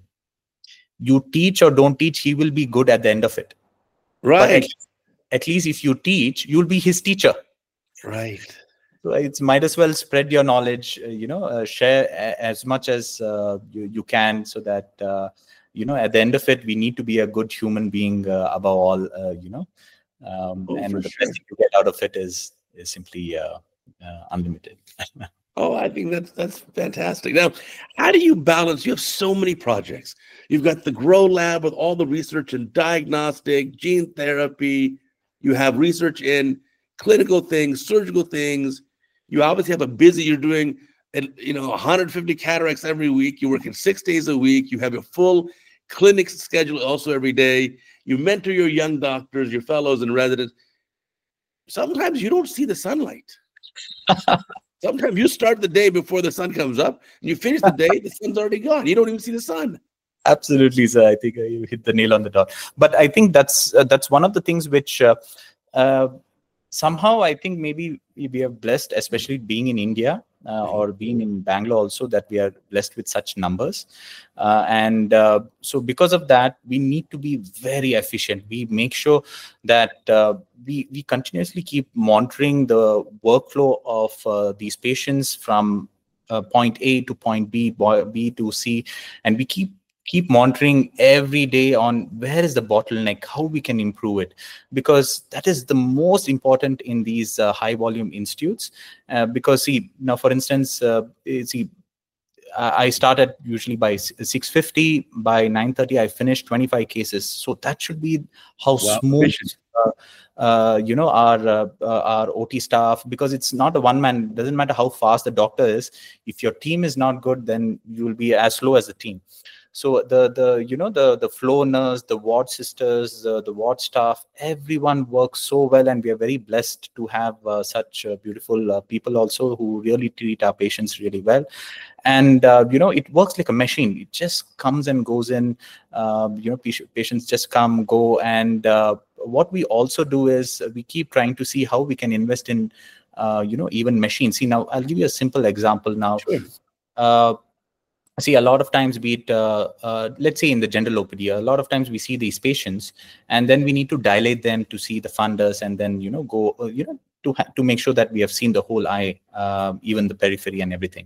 you teach or don't teach, he will be good at the end of it. Right. But at, at least if you teach, you'll be his teacher. Right. So it's might as well spread your knowledge, uh, you know, uh, share a, as much as uh, you, you can, so that, uh, you know, at the end of it, we need to be a good human being uh, above all, uh, you know, um, oh, and the sure. best thing to get out of it is is simply uh, uh, unlimited. Oh, I think that's that's fantastic. Now, how do you balance? You have so many projects. You've got the Grow Lab with all the research in diagnostic, gene therapy. You have research in clinical things, surgical things. You obviously have a busy. You're doing, you know, one hundred fifty cataracts every week. You're working six days a week. You have your full clinic schedule also every day. You mentor your young doctors, your fellows and residents. Sometimes you don't see the sunlight. Sometimes you start the day before the sun comes up, and you finish the day, the sun's already gone. You don't even see the sun. Absolutely, sir. I think uh, you hit the nail on the dot. But I think that's uh, that's one of the things which uh, uh, somehow I think maybe we are blessed, especially being in India uh, or being in Bangalore also, that we are blessed with such numbers. Uh, and uh, so because of that, we need to be very efficient. We make sure that uh, we, we continuously keep monitoring the workflow of uh, these patients from uh, point A to point B, B to C, and we keep keep monitoring every day on where is the bottleneck, how we can improve it, because that is the most important in these uh, high volume institutes. Uh, because see, now for instance, uh, see, I started usually by six fifty. By nine thirty, I finished twenty-five cases. So that should be how wow. smooth, uh, uh, you know, our uh, uh, our O T staff, because it's not a one man. Doesn't matter how fast the doctor is. If your team is not good, then you will be as slow as the team. So the the you know the the floor nurse, the ward sisters, uh, the ward staff, everyone works so well, and we are very blessed to have uh, such uh, beautiful uh, people also who really treat our patients really well. And uh, you know, it works like a machine. It just comes and goes in. Um, you know, patients just come, go, and uh, what we also do is we keep trying to see how we can invest in, uh, you know, even machines. See, now I'll give you a simple example. Now, sure. uh, see, a lot of times, be it, uh, uh, let's say in the general O P D, a lot of times we see these patients, and then we need to dilate them to see the fundus, and then, you know, go, uh, you know, to ha- to make sure that we have seen the whole eye, uh, even the periphery and everything.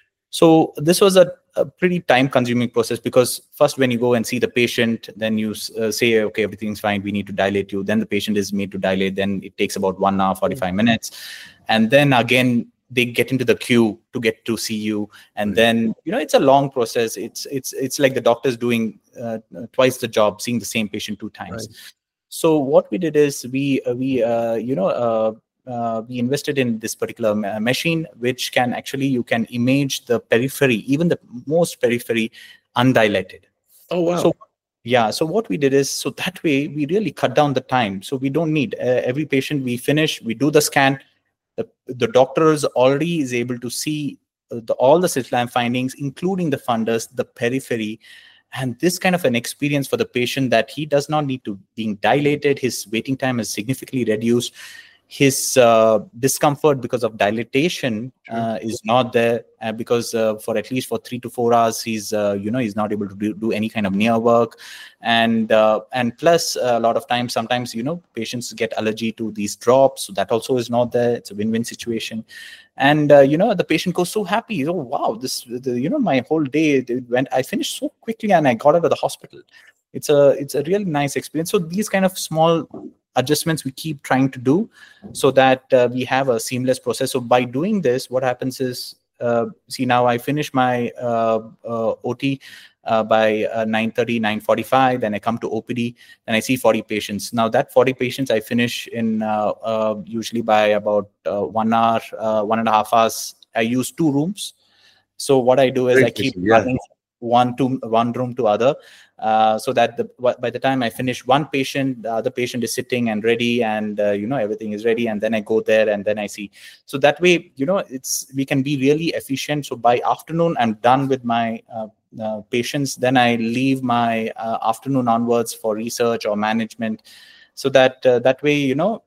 So this was a, a pretty time-consuming process, because first, when you go and see the patient, then you uh, say, okay, everything's fine, we need to dilate you. Then the patient is made to dilate. Then it takes about one hour, forty-five minutes, and then again they get into the queue to get to see you, and then, you know, it's a long process. It's it's it's like the doctor's doing uh, twice the job, seeing the same patient two times. Right. So what we did is we uh, we uh, you know. Uh, Uh, we invested in this particular ma- machine, which can actually, you can image the periphery, even the most periphery, undilated. Oh, wow. So, yeah. So what we did is, so that way we really cut down the time. So we don't need uh, every patient. We finish, we do the scan. The, the doctor is already is able to see uh, the, all the slit lamp findings, including the fundus, the periphery. And this kind of an experience for the patient, that he does not need to being dilated. His waiting time is significantly reduced. His uh, discomfort because of dilatation uh, is not there, uh, because uh, for at least for three to four hours, he's uh, you know he's not able to do, do any kind of near work, and uh, and plus uh, a lot of times, sometimes, you know, patients get allergy to these drops, so that also is not there. It's a win-win situation, and uh, you know, the patient goes so happy. Oh wow, this the, you know, my whole day went. I finished so quickly, and I got out of the hospital. It's a it's a really nice experience. So these kind of small adjustments we keep trying to do, so that uh, we have a seamless process. So by doing this, what happens is, uh, see, now I finish my uh, uh, O T uh, by uh, nine thirty, nine forty-five, then I come to O P D, and I see forty patients. Now that forty patients I finish in uh, uh, usually by about uh, one hour, uh, one and a half hours. I use two rooms. So what I do is, Very I keep yeah. running one to one room to other, uh, so that the by the time I finish one patient, the other patient is sitting and ready, and uh, you know, everything is ready, and then I go there and then I see. So that way, you know, it's we can be really efficient. So by afternoon, I'm done with my uh, uh, patients. Then I leave my uh, afternoon onwards for research or management, so that uh, that way, you know,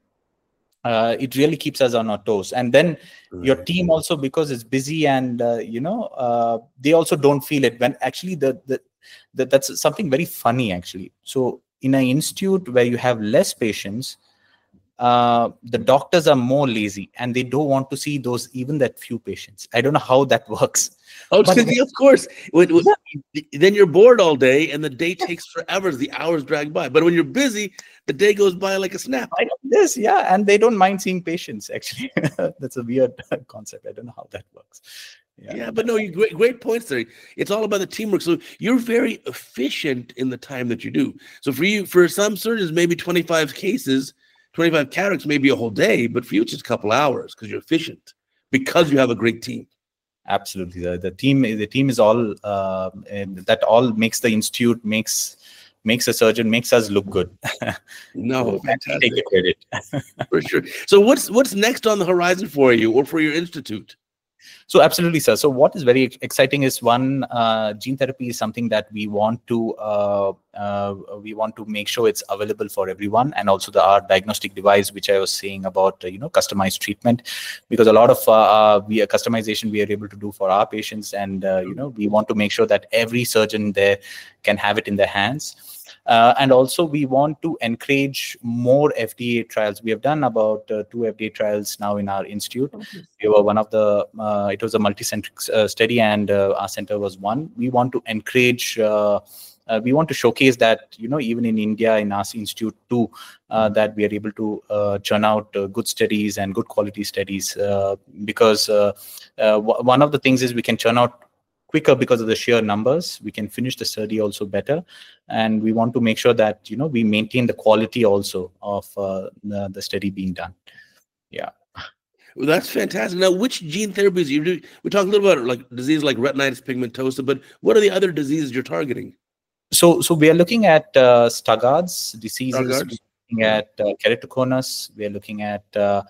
Uh, it really keeps us on our toes. And then mm-hmm. your team also, because it's busy, and uh, you know, uh, they also don't feel it when actually the, the the that's something very funny actually. So in an institute where you have less patients, uh, the doctors are more lazy, and they don't want to see those, even that few patients. I don't know how that works. Oh, but, of course. When, when, yeah. Then you're bored all day, and the day takes forever. The hours drag by. But when you're busy, the day goes by like a snap. I know this, yeah, and they don't mind seeing patients. Actually, that's a weird concept. I don't know how that works. Yeah, yeah, but no, you great, great points there. It's all about the teamwork. So you're very efficient in the time that you do. So for you, for some surgeons, maybe twenty-five cases, twenty-five cataracts, maybe a whole day, but for you, it's just a couple hours because you're efficient, because you have a great team. Absolutely, the, the team, the team is all, uh, and that all makes the institute, makes makes a surgeon, makes us look good. No, so fantastic. Take the credit. For sure. So what's what's next on the horizon for you or for your institute? So absolutely, sir. So what is very exciting is, one, uh, gene therapy is something that we want to uh, uh, we want to make sure it's available for everyone, and also the our diagnostic device, which I was saying about, uh, you know, customized treatment, because a lot of uh, uh, we uh, customization we are able to do for our patients, and uh, you know, we want to make sure that every surgeon there can have it in their hands. Uh, and also, we want to encourage more F D A trials. We have done about uh, two F D A trials now in our institute. Okay. We were one of the, uh, it was a multi-centric uh, study, and uh, our center was one. We want to encourage, uh, uh, we want to showcase that, you know, even in India, in our institute too, uh, that we are able to uh, churn out uh, good studies and good quality studies, uh, because uh, uh, w- one of the things is we can churn out quicker because of the sheer numbers. We can finish the study also better, and we want to make sure that, you know, we maintain the quality also of uh, the, the study being done. Yeah. Well, that's fantastic. Now, which gene therapies you do? We talked a little about like disease like retinitis pigmentosa, but what are the other diseases you're targeting? So, so we are looking at uh, Stargardt's diseases. Stargardt's? We're looking at uh, keratoconus. We are looking at uh,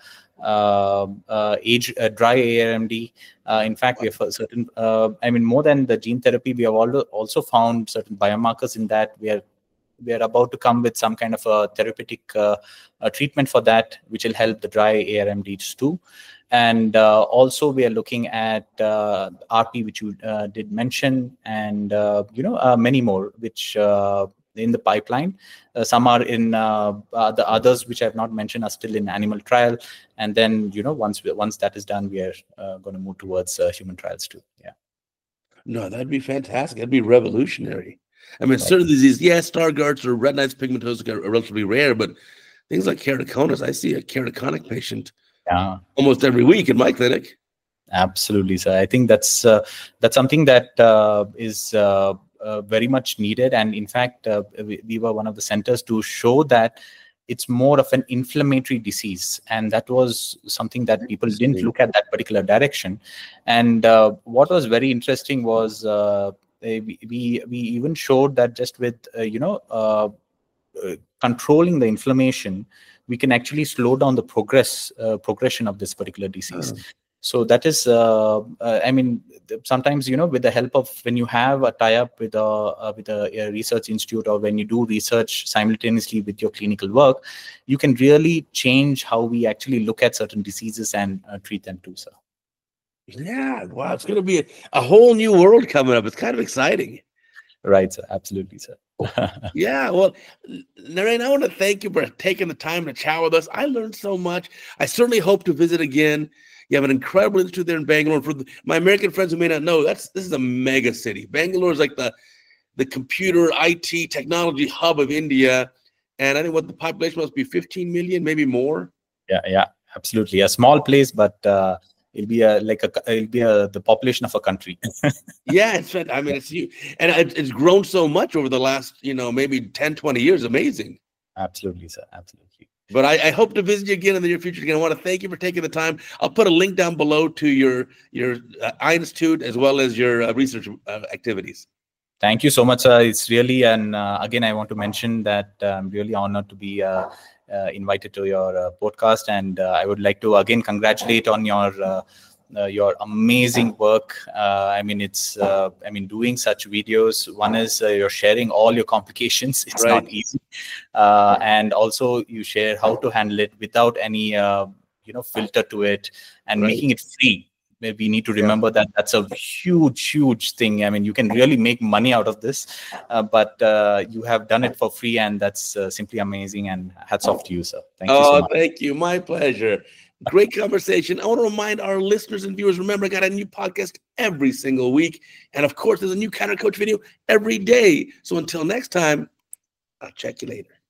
uh, uh, age uh, dry A R M D. Uh, in fact, we have certain. Uh, I mean, more than the gene therapy, we have also also found certain biomarkers in that. We are we are about to come with some kind of a therapeutic uh, uh, treatment for that, which will help the dry A R M Ds too. And uh, also we are looking at uh, R P, which you uh, did mention, and uh, you know uh, many more, which uh, in the pipeline. Uh, some are in uh, uh, the others, which I have not mentioned, are still in animal trial. And then you know once we, once that is done, we are uh, going to move towards uh, human trials too. Yeah. No, that'd be fantastic. That'd be revolutionary. I mean, certain diseases, yeah, Stargardts or retinitis pigmentosa are relatively rare, but things like keratoconus, I see a keratoconic patient yeah. almost every week in my clinic. Absolutely, sir. I think that's uh, that's something that uh, is uh, uh, very much needed. And in fact, uh, we, we were one of the centers to show that it's more of an inflammatory disease. And that was something that people didn't look at that particular direction. And uh, what was very interesting was uh, we, we we even showed that just with, uh, you know, uh, uh, controlling the inflammation, we can actually slow down the progress uh, progression of this particular disease. Oh. So that is, uh, uh, I mean, sometimes, you know, with the help of, when you have a tie-up with a uh, with a, a research institute, or when you do research simultaneously with your clinical work, you can really change how we actually look at certain diseases and uh, treat them too, sir. Yeah, wow, it's going to be a, a whole new world coming up. It's kind of exciting. Right, sir. Absolutely, sir. Yeah, well, Narain, I want to thank you for taking the time to chat with us. I learned so much. I certainly hope to visit again. You have an incredible institute there in Bangalore. For the, my American friends who may not know, that's this is a mega city. Bangalore is like the the computer, I T, technology hub of India. And I think what the population must be fifteen million, maybe more. Yeah, yeah, absolutely. A small place, but uh, it'll be a like a it'll be a, the population of a country. Yeah, it's I mean, it's huge. And it, it's grown so much over the last, you know, maybe ten, twenty years. Amazing. Absolutely, sir. Absolutely. But I, I hope to visit you again in the near future. Again, I want to thank you for taking the time. I'll put a link down below to your your uh, eye institute as well as your uh, research uh, activities. Thank you so much, sir. It's really, and uh, again, I want to mention that uh, I'm really honored to be uh, uh, invited to your uh, podcast, and uh, I would like to again congratulate on your uh, uh, your amazing work. Uh, I mean, it's uh, I mean, doing such videos. One is uh, you're sharing all your complications. It's right. not easy, uh, and also you share how to handle it without any uh, you know filter to it, and right. making it free. We need to remember yeah. that that's a huge, huge thing. I mean, you can really make money out of this, uh, but uh, you have done it for free, and that's uh, simply amazing. And hats off to you, sir. Thank oh, you so much. Thank you. My pleasure. Great conversation. I want to remind our listeners and viewers, remember, I got a new podcast every single week. And of course, there's a new Counter Coach video every day. So until next time, I'll check you later.